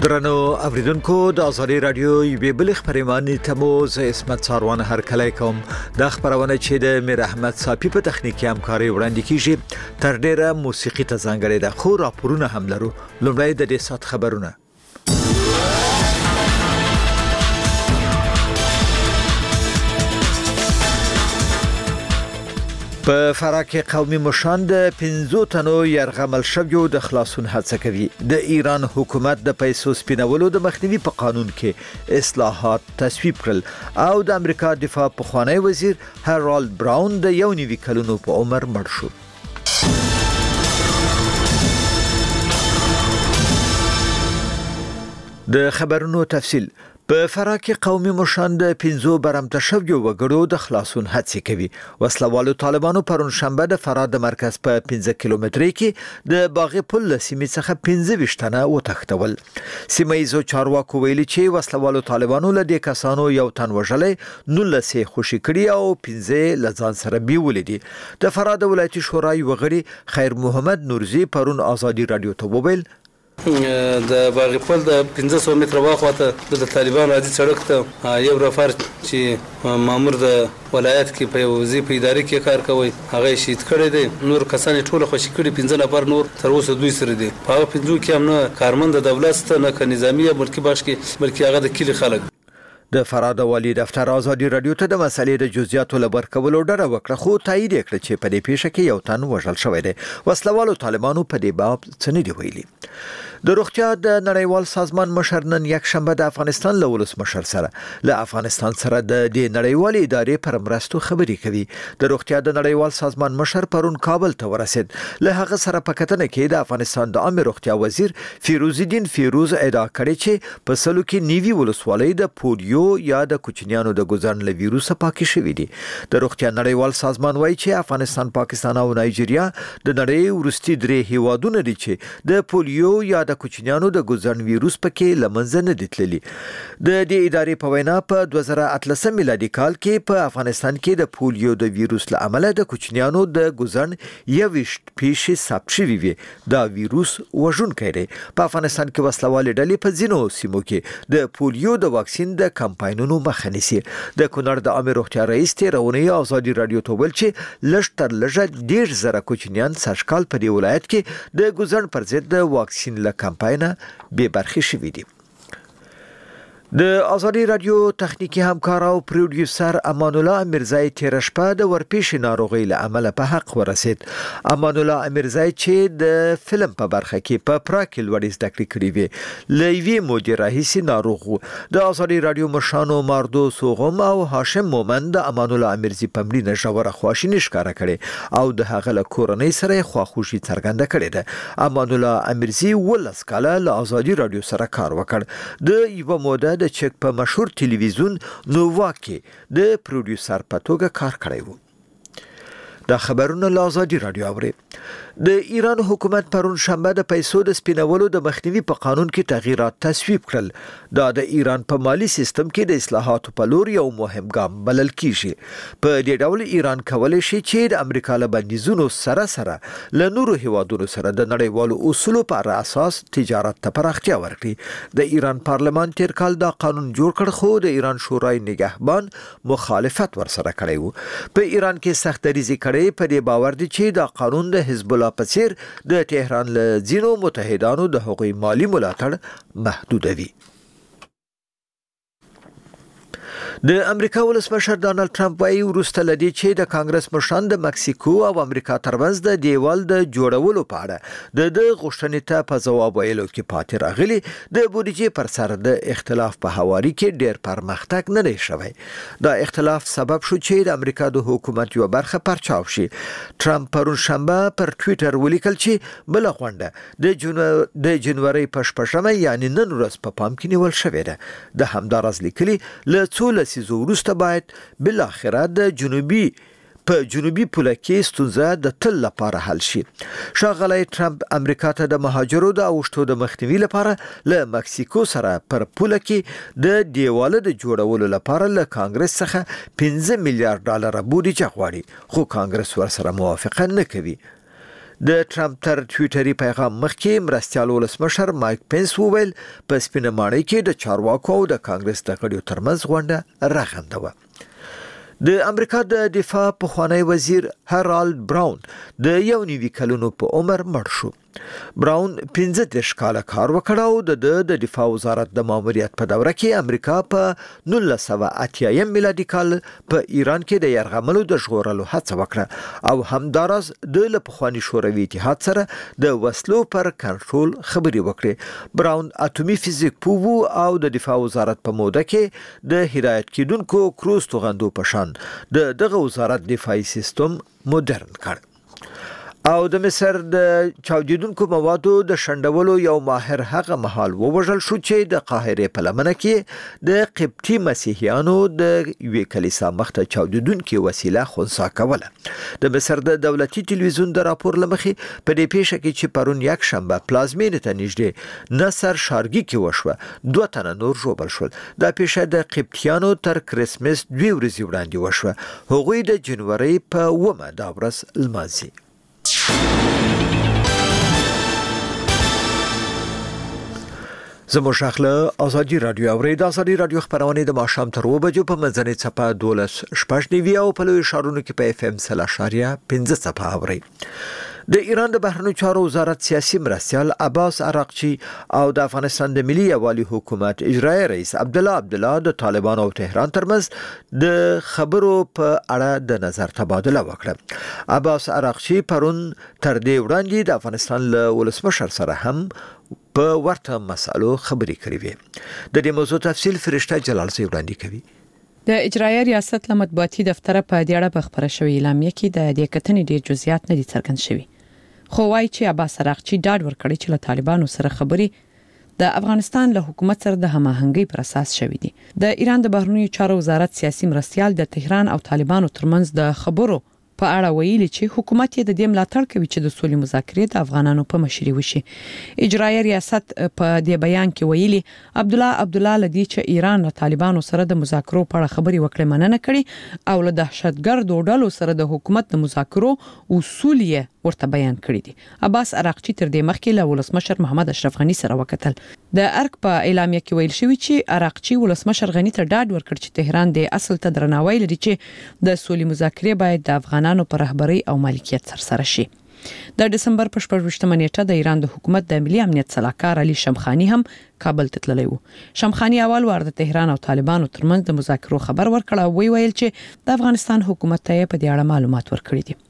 درنو اوریدونکو د ازادي رادیو یوې بل خبرونه ته مو زه اسمت ساروان هر کله کوم د خبرونه چې د میر احمد صافي په تخنیکی همکاري وړاندې کیږي تر ډیره موسیقي ته ځانګړې ده خو راپورونه هم لرو لومړی د دې سات خبرونه په فراه کې قومي مشران د 15 تنو يرغمل شویو د خلاصون هڅه کوي د ایران حکومت د پیسو سپینولو د مخنیوي په قانون کې اصلاحات تصویب کړل او د امریکا دفاع پخوانی وزیر هرالد براون د 1 کلونو په عمر مړ شو د خبرونو تفصیل په فراه کې قومي مشران د 15 برمته شویو وګړو د خلاصون هڅه کوي وسلوالو طالبانو پرون شنبه د فراه د مرکز په 15 کیلومتري کې د باغ پل سیمې څخه 15 تنه وتښتول سیمایزو چارواکو ویلي چې وسلوالو طالبانو له دې کسانو یو تن وژلې 19 خوشي کړي او 15 لزان سره بیولې دي د فراه د ولایتي شورای وغړي خیر محمد نورزي پرون ازادي رادیو ته وویل د باغ پل د 1500 متره واخواته د طالبان راځي سړک ته یو رفر چې مامور د ولایت کې په وظیفه اداري کې کار کوي هغه شهید کړی دی نور کسان ټول خوشي کړي 15 نفر نور تر اوسه دوی سره دي په 15 کې هم نه کارمند د دولت ته نه نظامی ملکی باش کې بلکې هغه د کلی خلک د فراه د والی دفتر ازادي رادیو ته د مسلې د جزئیاتو لپاره کولو ډډه وکړه خو تایید کړ چې په دې پیښه کې یو تن وژل شوی دی وسلوالو طالبانو په دې باب څه نه دی ویلي د روغتیا د نړیوال سازمان مشر نن یک شنبه د افغانستان له ولس مشر سره له افغانستان سره د دې نړیوال ادارې پر مرستو خبرې کوي د روغتیا د نړیوال سازمان مشر پرون کابل ته ورسید له هغه سره په کتنه کې د افغانستان د عامه روغتیا وزیر فیروز الدین فیروز ادعا کړې چې په سلو کې نیوی ولسوالۍ د پولیو یا د کوچنیانو د ګزن له ویروس پاکي شوې دي د روغتیا نړیوال سازمان وایي چې افغانستان پاکستان او نایجیریا د نړۍ ورستي درې هیوادونه دي چې د پولیو یا د کوچنیانو د ګزن ویروس پکې لمنځه نه دي تللي د دې ادارې په وینا په 2013 میلادي کال کې په افغانستان کې د پولیو د ویروس له امله د کوچنیانو د ګزن یوشت پیښې ثبت شوې وي دا ویروس وژونکی دی په افغانستان کې وسلوالې ډلې په ځینو سیمو کې د پولیو د واکسین د کمپاینونو مخه نیسي د کونړ د عامه روغتیا رئیس تیرونی ازادي رادیو ته ویل چې لږ تر لږه 1.5 کوچنیان سږکال په دې ولایت کې د ګزن پر ضد د واکسین له کمپاینه به برخه شوې دي د ازادي رادیو تخنیکی همکار او پروډوسر امان الله امیرزای تیر شپه د ورپېښ ناروغي له عمله په حق ورسید امان الله امیرزای چې د فلم په برخه کې په پراکل وړي زده کړې کړې وي لوی مدیر رئیس ناروغ د ازادي رادیو مشانو ماردو سوغم او هاشم مومند د امان الله امیرزی په مړینه ژوره خواشیني ښکارا کړي او د هغه له کورنۍ سره خواخوشي څرګنده کړې ده امان الله امیرزی ولس کاله له ازادي رادیو سره کار وکړ د یو موده د چک په مشهور ټلویزیون نووا کې د پروډوسر په توګه کار کړی وو د خبرونو له ازادي رادیو اوري د ایران حکومت پرون شنبه د پیسو د سپینولو د مخنیوي په قانون کې تغییرات تصویب کړل دا د ایران په مالی سیستم کې د اصلاحاتو په لور یو مهم ګام بلل کیږي په دې ډول ایران کولای شي چې د امریکا له بندیزونو سره له نورو هیوادونو سره د نړیوالو اصولو پر اساس تجارت ته پراختیا ورکړي د ایران پارلمان تیر کال دا قانون جوړ کړ خو د ایران شورای نگهبان مخالفت ورسره کړی وو په ایران کې سخت دریزي کړي په دې باور دي چې دا قانون د حزب الله په څیر د تهران له ځینو متحدانو د حقوقي مالی ملاتړ محدودوي د امریکا ولسمشر ډانلډ ټرمپ وايي وروسته لدی چې د کانګرس مشران د مکسیکو او امریکا ترمنځ د دیوال د جوړولو په اړه د غوښتنې ته په ځواب ویلو کې پاتې راغلي د بودیجې پر سر د اختلاف په حواله کې ډېر پرمختګ نه دی شوی دا اختلاف سبب شو چې د امریکا د حکومت یو برخه پرچاو شي ټرمپ پرون شنبه پر ټوئیټر ولیکل چې بل غونډه د جنوري په 8 یعنی نن ورځ په پام کې نیول شوې ده د همدارز لیکلي له څو لسیزو وروسته باید بل اخره د جنوبي پوله کې ستونزه د تل لپاره حل شي ښاغلی ټرمپ امریکا ته د مهاجرو د اوښتو د مخنیوي لپاره له مکسیکو سره پر پوله کې د دیواله د جوړولو لپاره له کانګرس څخه $15 میلیارډ بودیجه غواړي خو کانګرس ورسره موافقه نه کوي د ټرمپ تر ټویټري پیغام مخکې مرستیال ولسمشر مایک پنس وویل په سپینه ماڼۍ کې د چارواکو او د کانګرس د غړیو ترمنځ غونډه رغنده وه. د امریکا د دفاع پخوانی وزیر هرالد براون د 19 کلونو په عمر مړ شو. براون 15 کاله کار وکړ او د دفاع وزارت د ماموریت په دوره کې امریکا په 1980 میلادي کال په ایران کې د یرغملو د ژغورلو هڅه وکړه او همداراز د پخوانی شوروي اتحاد سره د وسلو پر کنټرول خبري وکړه. براون اټومي فزیک پوه او د دفاع وزارت په موده کې د هدایت کیدونکو کروز توغندو په شان دغه وزارت دفاعي سیستم مدرن کړ. او د مصر د چاودیدونکو موادو د شندولو یو ماهر هغه مهال ووژل شو چې د قاهره په لمنه کې د قبطي مسیحیانو د یوې کلیسا مخته چاودیدونکو وسیله خنثی کوله. د مصر د دولتي ټلویزیون د راپور لمخې په دې پیښه کې چې پرون یک شنبه پلازمینې ته نږدې نصر شارګي کې وشوه 2 تنه نور ژوبل شول. دا پیښه د قبطیانو تر کریسمس 2 ورځې وړاندې وشوه. هغوی د جنوري په 1 دا ورځ لمانځي. زموږ شاخله ازادي رادیو اورید. ازادي رادیو خبرونه د ماښام تر 2 بجو په منځنۍ څپه 12 او په لوی شارونو کې په FM 0.15 څپه اوري. د ایران د بهرنیو چارو وزارت سیاسي مرستیال عباس عراقچی او د افغانستان د ملي یوالي حکومت اجرایی رئیس عبدالله د طالبان او تهران ترمنځ د خبرو په اړه د نظر تبادله وکړه. عباس عراقچی پرون تر دې وړاندې د افغانستان له ولسمشر سره هم په ورته مسالو خبرې کړې وې. د دې موضوع تفصیل فرشته جلال سي وړاندې کوي. د اجرایی ریاست له مطبوعاتي دفتر په دې اړه په خبره شوې اعلامیه کې د دې کتنې ډېر جزئیات نه دي څرګند شوي. خو وايي چې عباس عراقچی ډاډ ورکړي چې له طالبانو سره خبرې د افغانستان له حکومت سره د هماهنګۍ پر اساس شوې دي. د ایران د بهرنیو چارو وزارت سیاسي مرستیال د تهران او طالبانو ترمنځ د خبرو په اړه ویلي چې حکومت یې د دې ملاتړ کوي چې د سولې مذاکرې د افغانانو په مشرۍ وشي. اجرایی ریاست په دې بیان کې ویلي عبدالله لدی چې ایران له طالبانو سره د مذاکرو په اړه خبرې وکړې مننه کړي او له دهشتګردو ډلو سره د حکومت د مذاکرو اصول یې ورته بیان کړی دي. عباس عراقچی تر دې مخکې له ولسمشر محمد اشرف غنی سره وکتل. د ارګ په اعلامیه کې ویل شوی چې عراقچی ولسمشر غنی ته ډاډ ورکړ چې تهران د اصل ته درناوی لري چې د سولې مذاکرې باید د افغانانو پر رهبرۍ او مالکیت سره شي. د دسمبر په 14مه نیټه د ایران د حکومت د ملي امنیت صلاحکار علي شمخانی هم کابل ته تللی وو. شمخانی اول وار د تهران او طالبانو ترمنځ د مذاکرو خبر ورکړ او ویل چې د افغانستان حکومت ته په دې اړه معلومات ورکړي دي.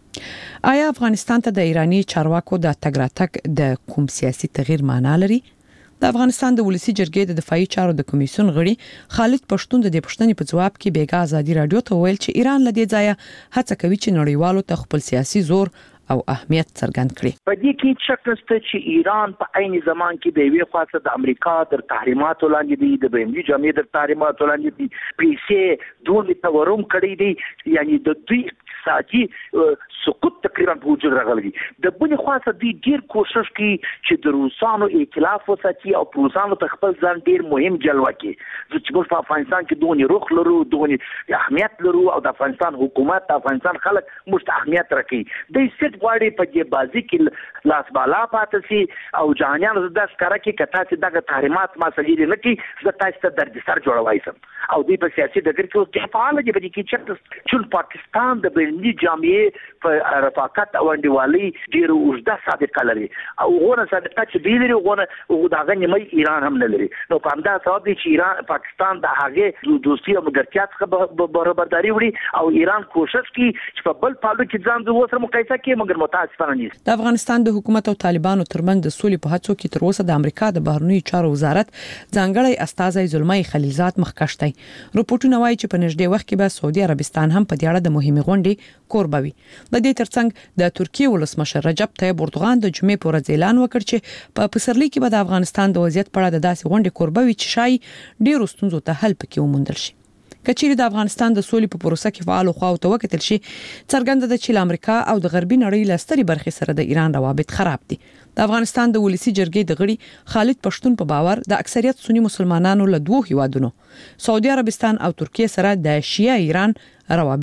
آیا افغانستان ته د ایرانی چارواکو د تګ راتګ د کوم سیاسي تغییر معنا لري؟ د افغانستان د ولسی جرګې د دفاعي چارو د کمیسیون غړي خالد پښتون د دې پښتنې په جواب کې بیګا ازادي رادیو ته ویل چې ایران لدې ځای هڅه کوي چې نړیوالو ته خپل سیاسي زور او اهمیت څرګند کړي. په دې کې شک نشته چې ایران په عین زمان کې د وی خاصه د امریکا تر تحریماتو لاندې دي، د بین‌المللي جامعې تر تحریماتو لاندې دي، پیسې دوه تورم کړی دي، یعنی د دوی اقتصادي سقوط تقریبا په وجود راغلی. د بلې خاصه دي ډیر کوشش کوي چې د روسانو ائتلاف وساتي او روسانو ته خپل ځان ډیر مهم جلوه کړي. چې موږ په افغانستان کې دونې روخ لرو، دونې اهمیت لرو او د افغانستان حکومت د افغانستان خلک موږ ته اهمیت راکړي. د سټ غواړي په دې بازي کې لاس بالا پاتې سي او جهانیان زده ښکاره کوي کته چې دغه تحریمات ما سړي نه کوي زه تاسو ته درد سر جوړوي سم او دې په سیاسي ډګر کې اوس فعال دي. په دې کې چې پاکستان د بین‌المللي جامعې په رفاقت او انډیوالۍ ډېر اوږده سابقه لري او غوړه سابقه چې دی لري غوړه دغه نیمه ایران هم نه لري. نو په همدا سبب چې ایران پاکستان د هغه دوستي او ملګرتیا څخه برابرداري وړي او ایران کوشش کوي چې په بل پالو کې ځان د وسره مقایسه کوي مګر متاسفانه نه. د افغانستان د حکومت او طالبانو ترمنځ د سولې په هڅو کې تر اوسه د امریکا د بهرنیو چارو وزارت ځانګړی استازی زلمي خلیلزاد مخکښ دی. رپورټونه وایي چې په نږدې وخت کې به سعودي عربستان هم په دې اړه د مهمه غونډې کوربه وي. د دې ترڅنګ د ترکیه ولسمشر رجب طیب اردوغان د جمعې په ورځ اعلان وکړ چې په پسرلي کې به د افغانستان د وضعیت په اړه د داسې غونډې کوربه وي چې شاید ډېرو ستونزو ته حل پکې وموندل شي. کچېرې د افغانستان د سولې په پروسه کې فعال خواو ته وکتل شي څرګنده ده چې امریکا او د غربي نړۍ لستري برخې سره د ایران روابط خراب دي. د افغانستان د ولسی جرګې د غړي خالد پښتون په باور د اکثریت سنی مسلمانانو له دوه هیوادونو سعودي عربستان او ترکیه سره د شیعه ایران روابط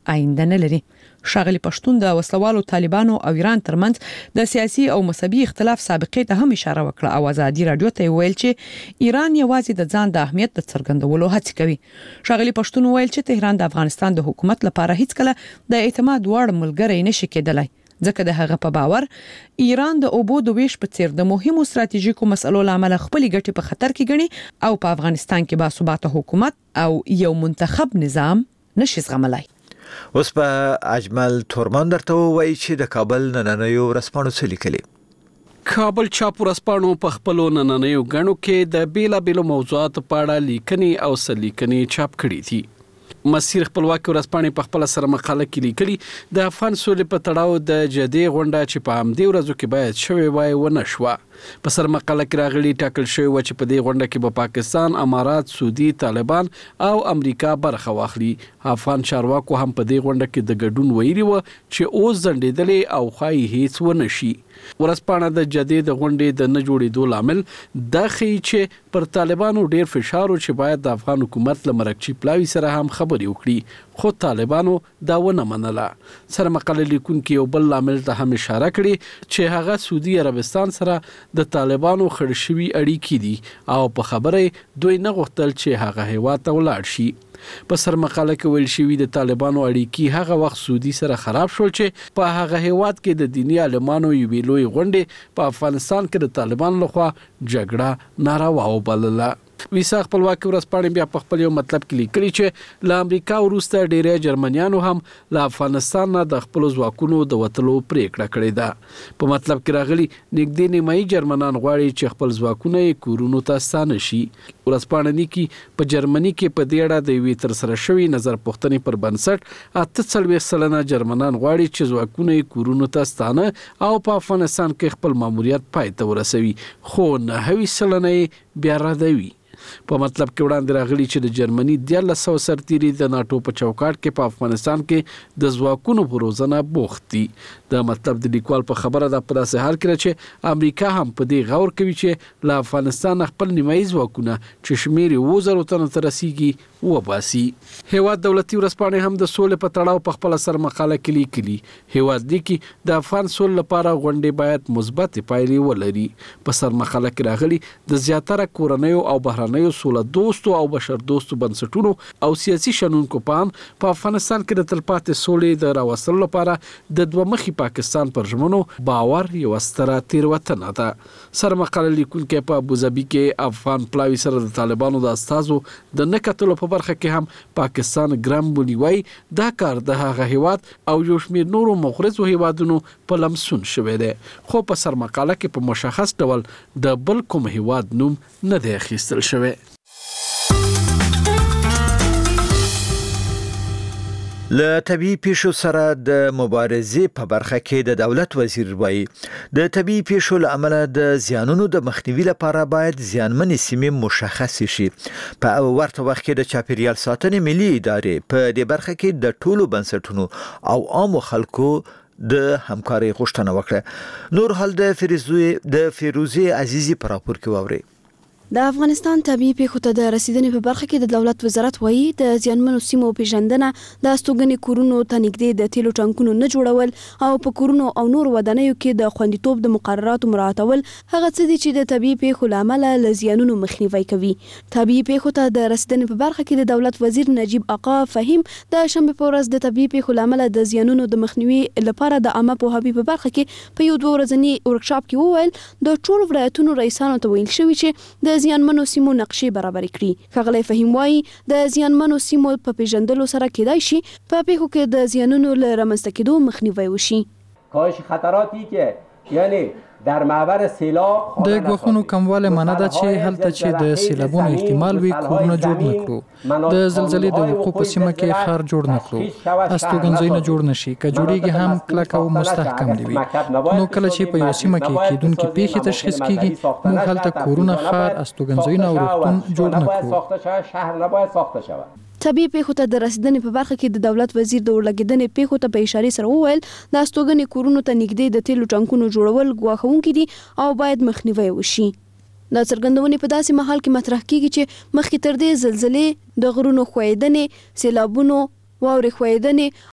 آینده نه لري. ښاغلي پښتون د وسلوالو طالبانو او ایران ترمنځ د سیاسي او مذهبي اختلاف سابقې ته هم اشاره وکړه او ازادي رادیو ته ویل چې ایران یوازې د ځان د اهمیت د څرګندولو هڅه کوي. ښاغلي پښتون ویل چې تهران د افغانستان د حکومت لپاره هیڅ کله د اعتماد وړ ملګری نشي کېدلی، ځکه د هغه په باور ایران د اوبو د ویش په څیر د مهمو ستراتیژیکو مسلو لامل خپل ګټې په خطر کې ګڼي او په افغانستان کې باثباته حکومت او یو منتخب نظام نشي زغملای. اوس په اجمل تورمان درته وایي چې د کابل نننیو ورځپاڼو څه لیکلي. کابل چاپ ورځپاڼو په خپلو نننیو غاڼو کې د بیلابیلو موضوعاتو په اړه لیکنې او سلیکنې چاپ کړي دي. مسیر خپلواکي ورځپاڼې په خپل سره مقاله کې لیکلي د افغان سولې په تړاو د جدي غونډه چې په همدې ورځو کې باید شوی وای ونه شوه. په سر مقاله کې راغلي ټاکل شوی و چې په دې غونډه کې به پاکستان، امارات، سعودي، طالبان او امریکا برخه واخلي. افغان چارواکو هم په دې غونډه کې د ګډون ویلي و چې اوس ځنډېدلې او خای هیڅ ونه شي. ورځپاڼه د جدي د غونډې د نه جوړېدو لامل دا ښیي چې پر طالبانو ډیر فشار و چې باید د افغان حکومت له مرکچي پلاوي سره هم خبرې وکړي، خو طالبانو دا ونه منله. سره مقاله لیکونکي یو بل لامل ته هم اشاره کړي چې هغه سعودي عربستان سره د طالبانو خړ شوي اړیکې دي او په خبره دوی نه غوښتل چې هغه هیواد ته ولاړ شي. په سر مقاله کې ویل شوی د طالبانو اړیکې هغه وخت سعودي سره خراب شول چې په هغه هیواد کې د دینی عالمانو یوې لوی غونډې په افغانستان کې د طالبانو لخوا جګړه ناروا وبلله. ویسا خپلواکي ورځپاڼې بیا په خپل یو مطلب کې لیکلي چې له امریکا وروسته ډیری جرمنیانو هم له افغانستان نه د خپل ځواکونو د وتلو پریکړه کړې ده. په مطلب کې راغلي نږدې نیمایي جرمنان غواړي چې خپل ځواکونه یې کورونو ته ستانه شي. ورځپاڼه لیکي په جرمني کې په دې اړه د یوې ترسره شوې نظر پوښتنې پر بنسټ 48% جرمنان غواړي چې ځواکونه یې کورونو ته ستانه او په افغانستان کې خپل ماموریت پای ته ورسوي، خو 9% یې بیا ردوي. په مطلب کې وړاندې راغلي چې د جرمني 1300 سرتیري د ناتو په چوکاټ کې په افغانستان کې د ځواکونو په روزنه بوخت دي. د مطلب د لیکوال په خبره ده په داسې حال کې چې امریکا هم په دې غور کوي چې له افغانستان خپل نیمایي ځواکونه چې شمیر 1000 تنو ته رسیږي وباسي. هیواد دولتي ورځپاڼې هم د سولې په تړاو په خپل سر مقاله کې لیکلي. هیواد لیکي د افغان سولې لپاره غونډې باید مثبت پایلې ولري. په سر مقاله کې راغلي د زیاتره کورنیو او بهرنیو سوله دوستو او بشر دوستو بنسټونو او سیاسي شنونکو په افغانستان کې د تلپاتې سولې د راوستلو لپاره د دوه مخي پاکستان پر ژمنو باور یو ستره تیروتنه ده. سر مقاله لیکونکي په ابوظبي کې افغان پلاوي سره د طالبانو د استازو د نکټلو په برخه کې هم پاکستان ګرام بونیوي دا کار د هغه هیواد او یو شمېر نورو مغرضو هیوادونو په لمسون شوی دی، خو په سر مقاله کې په مشخص ډول د بل کوم هیواد نوم نه دی اخیستل شوی. له طبيعي پیښو سره د مبارزې په برخه کې د دولت وزیر وایي د طبيعي پیښو له امله د زیانونو د مخنیوي لپاره باید زیانمنې سیمې مشخص شي. په ورته وخت کې د چاپیریال ساتنې ملي ادارې په دې برخه کې د ټولو بنسټونو او عامو خلکو د همکارۍ غوښتنه وکړه. نور حال د فیروزي عزیزي پر راپور کې ووري. د افغانستان طبيعي پیښو ته د رسیدنې په برخه کې د دولت وزارت وایي د زیانمنو سیمو پیژندنه، د استوګنې کورونو ته نږدې د تیلو ټانکونو نه جوړول او په کورونو او نور ودانیو کې د خوندیتوب د مقرراتو مراعاتول هغه څه دي چې د طبيعي پیښو لامل له زیانونو مخنیوي کوي. طبيعي پیښو ته د رسیدنې په برخه کې د دولت وزیر نجیب آقا فهیم د شنبه په ورځ د طبيعي پیښو لامل د زیانونو د مخنیوي لپاره د عامه پوهاوي په برخه کې په یو 2 ورځنی ورکشاپ کې وویل د ټولو ولایتونو رئیسانو ته ویل شوی چې د زیانمنو سیمو نقشې برابر کړي. ښاغلی فهیم وایي د زیانمنو سیمو په پیژندلو سره کېدای شي په پیښو کې د زیانونو له رامنځته کېدو مخنیوی وشي. کاهش خطراتی که یعنی در معبر سیلاب د غوښنو کمواله معنی ده چې هلته چې د سیلابونو احتمال وي کورونه جوړ نکړو، د زلزلې د وقوع په سیمه کې خار جوړ نکړو، استوګنځایونه جوړ نشي، که جوړیږي هم کلک او مستحکم دی وي. نو کله چې په یو سیمه کې کېدونکې پیښې تشخیص کیږي موږ هلته کورونه، خار، استوګنځایونه او روغتون جوړ نکړو. شهر نباید ساخته شود. طبيعي پیښو ته د رسیدنې په برخه کې د دولت وزیر د ورلګیدنې پیښو ته په اشاره سره وویل د استوګنې کورونو ته نږدې د تیلو ټانکونو جوړول ګواښونکي دي او باید مخنیوی وشي. د څرګندونې په داسې مهال کې مطرح کیږي چې مخکې تر دې زلزلې، د غرونو ښویدنې، سیلابونو، واورې ښویدنې